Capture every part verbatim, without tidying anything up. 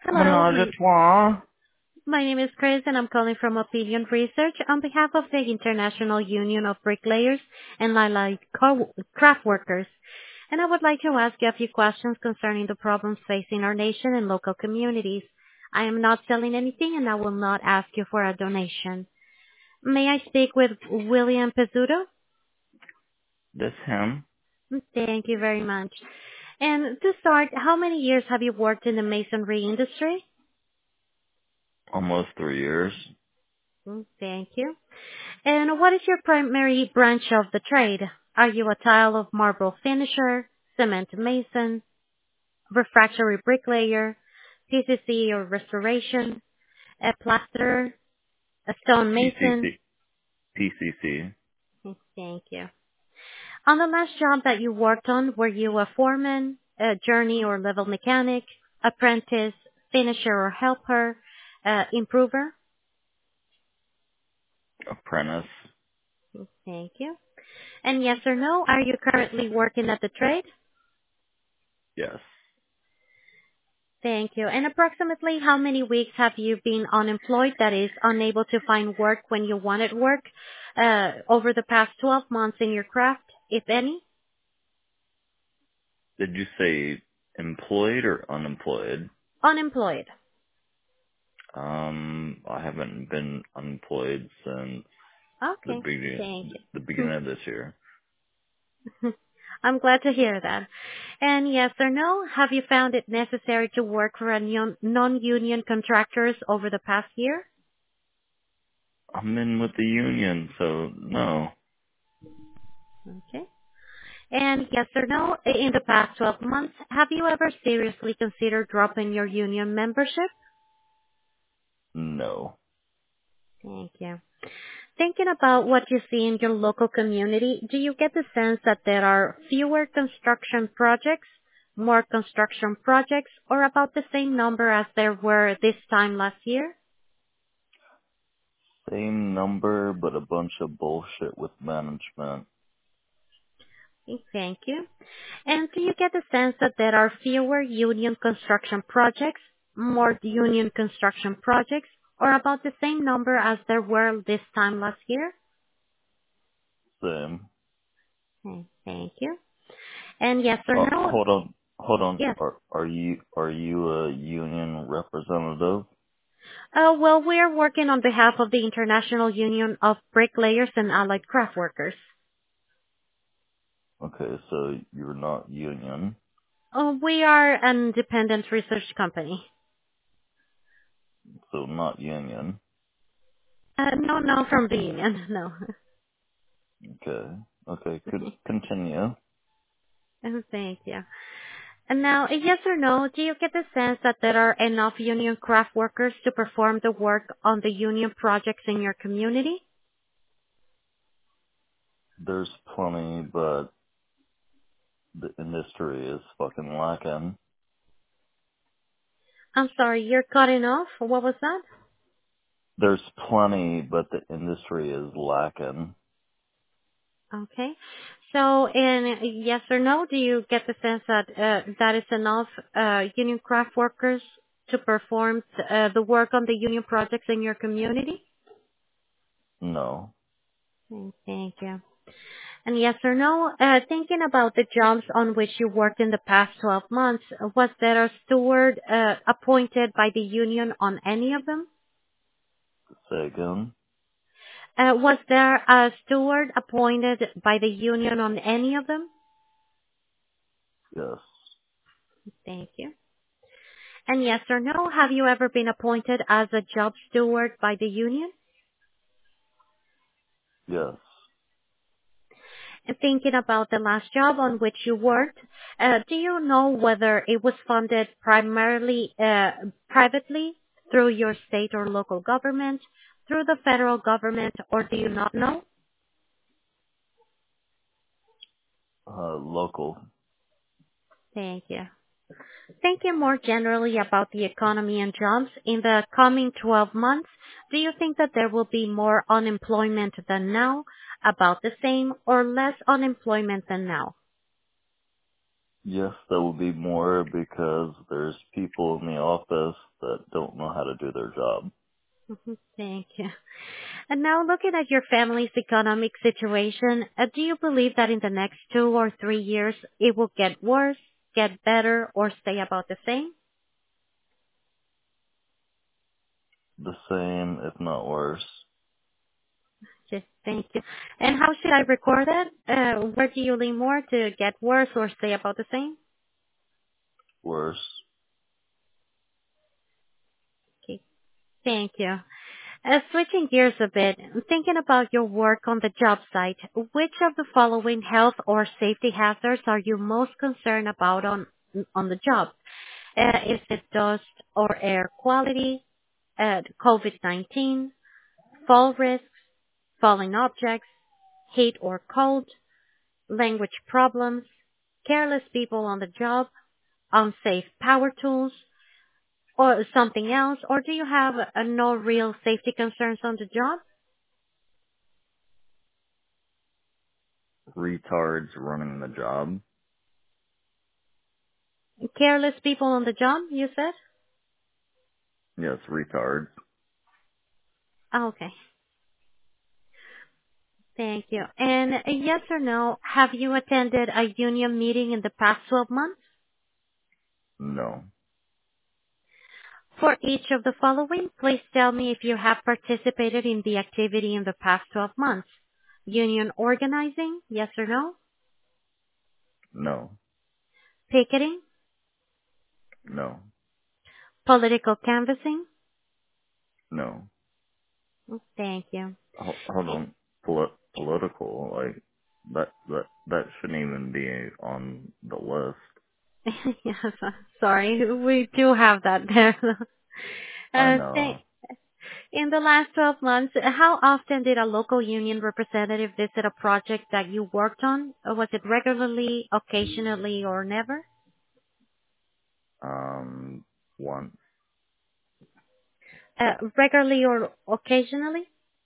Hello, Menage my, a trois. my name is Chris and I'm calling from Opinion Research on behalf of the International Union of Bricklayers and Light Co- Craft Workers. And I would like to ask you a few questions concerning the problems facing our nation and local communities. I am not selling anything and I will not ask you for a donation. May I speak with William Pizzuto? This him. Thank you very much. And to start, how many years have you worked in the masonry industry? Almost three years. Thank you. And what is your primary branch of the trade? Are you a tile of marble finisher, cement mason, refractory bricklayer, P C C or restoration, a plasterer, a stone mason? P C C. P C C. Thank you. On the last job that you worked on, were you a foreman, a journey or level mechanic, apprentice, finisher or helper, uh, improver? Apprentice. Thank you. And yes or no, are you currently working at the trade? Yes. Thank you. And approximately how many weeks have you been unemployed, that is, unable to find work when you wanted work, uh, over the past twelve months in your craft, if any? Did you say employed or unemployed? Unemployed. Um, I haven't been unemployed since the Okay. beginning, Thank the you. beginning of this year. I'm glad to hear that. And yes or no, have you found it necessary to work for a non- non-union contractors over the past year? I'm in with the union, so no. Okay. And yes or no, in the past twelve months, have you ever seriously considered dropping your union membership? No. Thank you. Thinking about what you see in your local community, do you get the sense that there are fewer construction projects, more construction projects, or about the same number as there were this time last year? Same number, but a bunch of bullshit with management. Thank you. And do you get the sense that there are fewer union construction projects, more union construction projects, or about the same number as there were this time last year? Same. Okay, thank you. And yes or Uh, no? hold on. Hold on. Yes. Are, are you, are you a union representative? Uh, well, we are working on behalf of the International Union of Bricklayers and Allied Craft Workers. Okay, so you're not union, Uh, we are an independent research company. so not union. Uh, no, no, from the union, no. Okay, okay, could continue. Uh, Thank you. And now, a yes or no, do you get the sense that there are enough union craft workers to perform the work on the union projects in your community? There's plenty, but the industry is fucking lacking. I'm sorry, you're cutting off. What was that? There's plenty, but the industry is lacking. Okay. So, in yes or no, do you get the sense that uh, that is enough uh, union craft workers to perform uh, the work on the union projects in your community? No. Mm, Thank you. And yes or no, uh, thinking about the jobs on which you worked in the past twelve months, was there a steward uh, appointed by the union on any of them? Say again? Uh, was there a steward appointed by the union on any of them? Yes. Thank you. And yes or no, have you ever been appointed as a job steward by the union? Yes. And thinking about the last job on which you worked, uh, do you know whether it was funded primarily uh, privately through your state or local government, through the federal government, or do you not know? Uh, local. Thank you. Thinking more generally about the economy and jobs, in the coming twelve months, do you think that there will be more unemployment than now, about the same, or less unemployment than now? Yes, there will be more because there's people in the office that that don't know how to do their job. Mhm. Thank you. And now looking at your family's economic situation, uh, do you believe that in the next two or three years it will get worse, get better, or stay about the same? The same, if not worse. Just thank you. And how should I record it? Uh, where do you lean more to get worse or stay about the same? Worse. Okay, thank you. Uh, switching gears a bit, thinking about your work on the job site, which of the following health or safety hazards are you most concerned about on on the job? Uh, is it dust or air quality, uh, COVID nineteen, fall risks, falling objects, heat or cold, language problems, careless people on the job, unsafe power tools, or something else? Or do you have uh, no real safety concerns on the job? Retards running the job. Careless people on the job, you said? Yes, retards. Oh, okay. Thank you. And uh, yes or no, have you attended a union meeting in the past twelve months? No. For each of the following, please tell me if you have participated in the activity in the past twelve months. Union organizing, yes or no? No. Picketing, No. political canvassing? No. Thank you. Ho- Hold on. Poli- political, like, that, that, that shouldn't even be on the list. Yes, I'm sorry. We do have that there. I Uh, thank- know. In the last twelve months, how often did a local union representative visit a project that you worked on? Or was it regularly, occasionally, or never? Um, once. Uh, regularly or occasionally?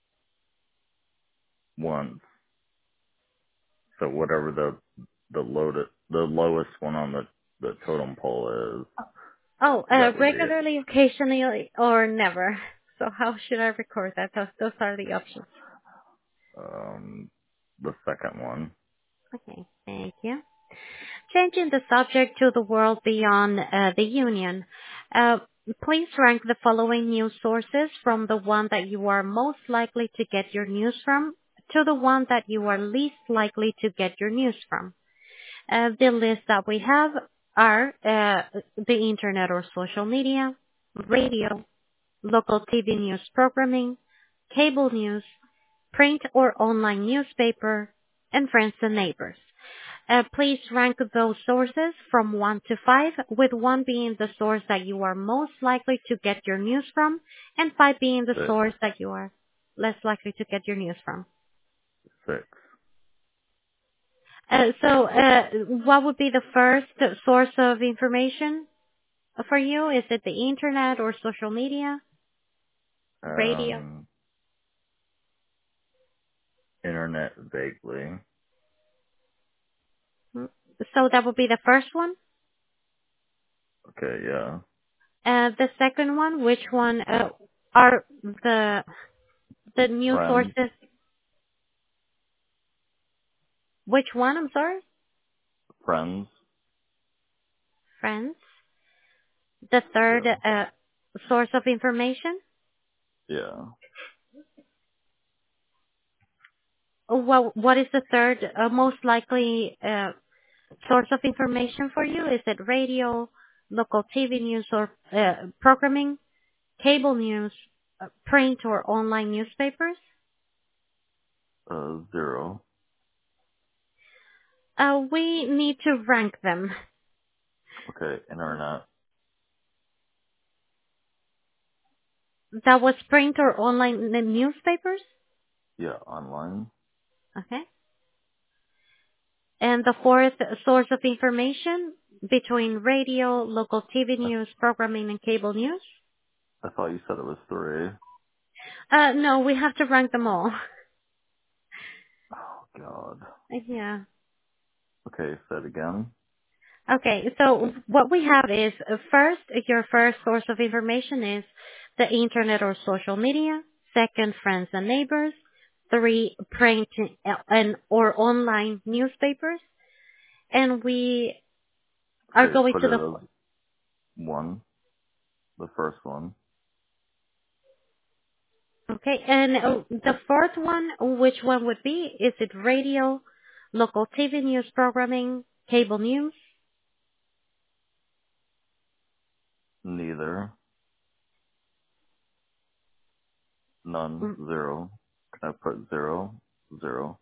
Once. So whatever the, the loaded, the lowest one on the, the totem pole is, Oh, uh, that would be it. regularly, occasionally, or never. So how should I record that? Those, those are the options. Um, the second one. Okay, thank you. Changing the subject to the world beyond uh, the Union, uh, please rank the following news sources from the one that you are most likely to get your news from to the one that you are least likely to get your news from. Uh, the list that we have are uh, the internet or social media, radio, local T V news programming, cable news, print or online newspaper, and friends and neighbors. Uh, please rank those sources from one to five, with one being the source that you are most likely to get your news from, and five being the Six. source that you are less likely to get your news from. Six. Uh, so, uh, what would be the first source of information for you? Is it the internet or social media, radio? Um, internet vaguely. Hmm. So that would be the first one. Okay, yeah. Uh, the second one, which one uh, are the the news Friends. sources? Which one? I'm sorry. Friends. Friends. The third Yeah. uh, source of information. Yeah. What what is the third uh, most likely uh, source of information for you? Is it radio, local T V news or uh, programming, cable news, uh, print or online newspapers? Uh, zero. Uh, we need to rank them. Okay, internet. That was print or online n- newspapers. Yeah, online. Okay. And the fourth source of information between radio, local T V I, news, programming, and cable news? I thought you said it was three. Uh, no, we have to rank them all. Oh, God. Yeah. Okay, say it again. Okay, so what we have is uh, first, your first source of information is the internet or social media. Second, friends and neighbors. Three, print and or online newspapers. And we are Okay, going put to it the as one, the first one. okay, and uh, the fourth one, which one would be? Is it radio, local T V news programming, cable news? Neither. None. Mm, Zero. Can I put zero? Zero.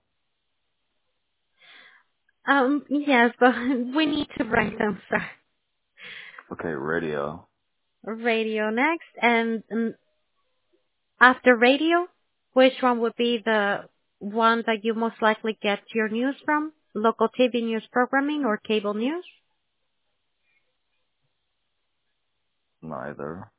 Um, yes, but we need to rank them, sir. Okay, radio. Radio next, and um, after radio, which one would be the one that you most likely get your news from? Local T V news programming or cable news? Neither.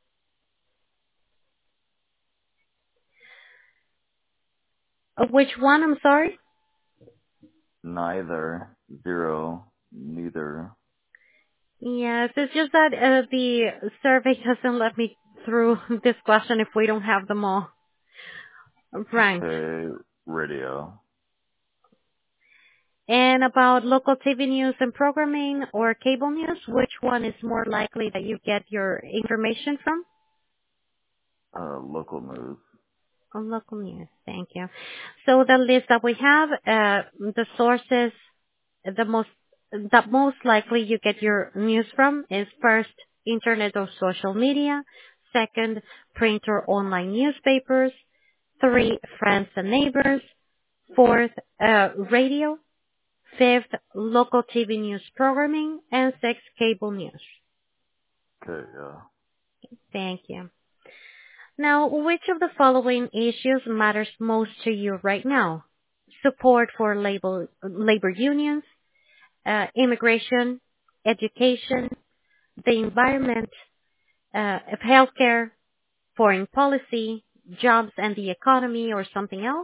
Uh, Which one? I'm sorry. Neither. Zero. Neither. Yes, it's just that uh, the survey doesn't let me through this question if we don't have them all ranked. Okay, radio. And about local T V news and programming or cable news, which one is more likely that you get your information from? Uh, local news. On local news. Thank you. So the list that we have, uh, the sources, the most that most likely you get your news from is first, internet or social media. Second, print or online newspapers. Three, friends and neighbors. Fourth, uh, radio. Fifth, local T V news programming. And six, cable news. Okay, yeah. Thank you. Now, which of the following issues matters most to you right now? Support for labor, labor unions, uh, immigration, education, the environment, uh, healthcare, foreign policy, jobs and the economy, or something else?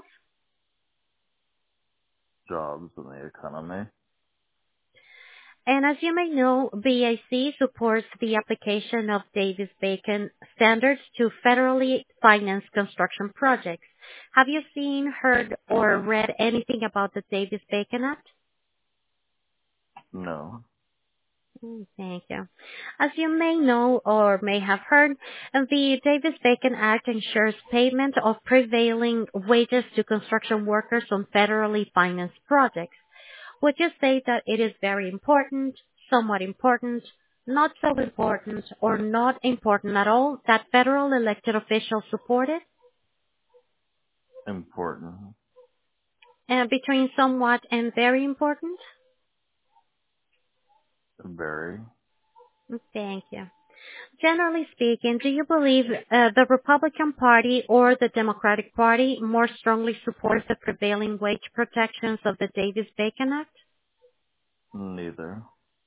Jobs in the economy. And as you may know, B A C supports the application of Davis-Bacon standards to federally financed construction projects. Have you seen, heard, or read anything about the Davis-Bacon Act? No. Mm, Thank you. As you may know or may have heard, the Davis-Bacon Act ensures payment of prevailing wages to construction workers on federally financed projects. Would you say that it is very important, somewhat important, not so important, or not important at all that federal elected officials support it? Important. And between somewhat and very important? Very. Thank you. Generally speaking, do you believe uh, the Republican Party or the Democratic Party more strongly supports the prevailing wage protections of the Davis-Bacon Act? Neither.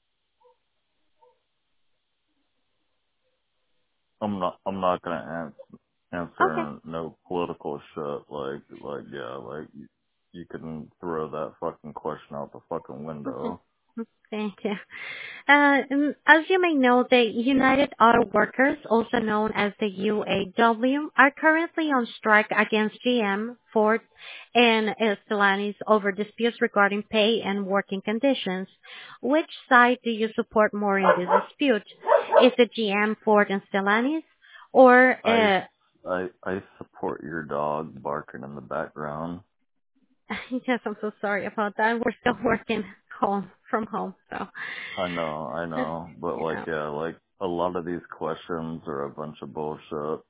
I'm not. I'm not gonna ans- Okay. answer no political shit. Like, like, yeah, like you, you can throw that fucking question out the fucking window. Thank you. Uh, um, as you may know, the United Auto Workers, also known as the U A W, are currently on strike against G M, Ford, and uh, Stellantis over disputes regarding pay and working conditions. Which side do you support more in this dispute? Is it G M, Ford, and Stellantis? Or, I, uh, I, I support your dog barking in the background. yes, I'm so sorry about that. We're still working home, from home, so. I know, I Uh, know, but like, yeah. yeah, like a lot of these questions are a bunch of bullshit.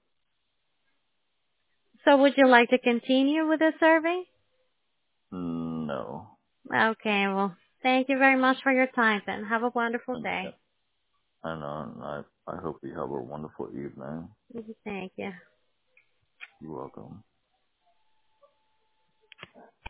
So would you like to continue with the survey? No. Okay, well, thank you very much for your time then. Have a wonderful Yeah, day. I know, and I, I hope you have a wonderful evening. Thank you. You're welcome.